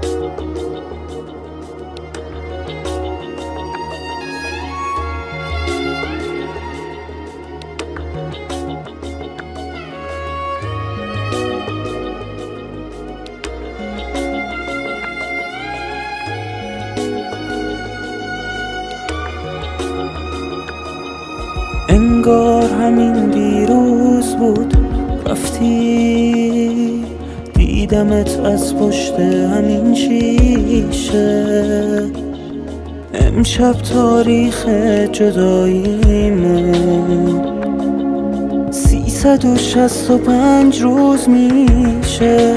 انگار همین دیروز بود رفتی، دیدمت از پشت همین شیشه. امشب تاریخ جداییمون 365 روز میشه.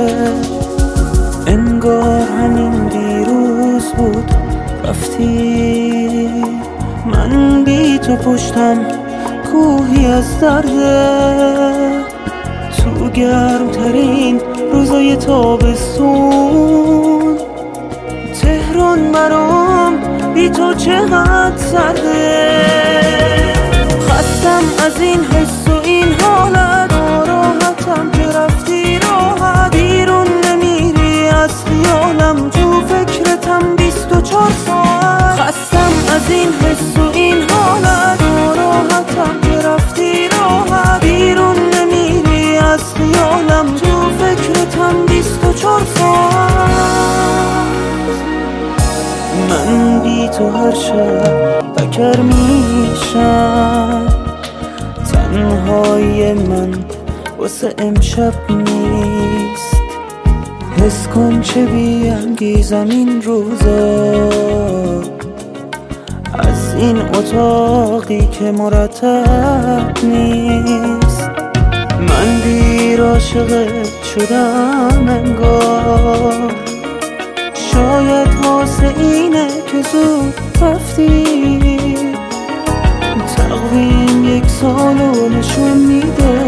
انگار همین دیروز بود رفتی، من بی تو پشتم کوهی از درده. تو گرمترین روزای تابستون تهران برام بی تو چقدر سرده. خستم از این حس و این حالت، ناراحتم که رفتی راحت. بیرون نمیری از خیالم، تو فکرتم 24 ساعت. خستم از این حس و این حالت، ناراحتم که رفتی راحت. بیرون نمیری از خیالم، تو فکرتم 24 ساعت. من بی تو هر شب بکر میشم، تنهای من واسه امشب نیست. حس کن چه بی‌انگیزم این روزا، از این اتاقی که مرتب نیست. من دیر عاشقت شدم انگار، شاید واسه اینه که زود رفتی. تقویم 1 سالو نشون میده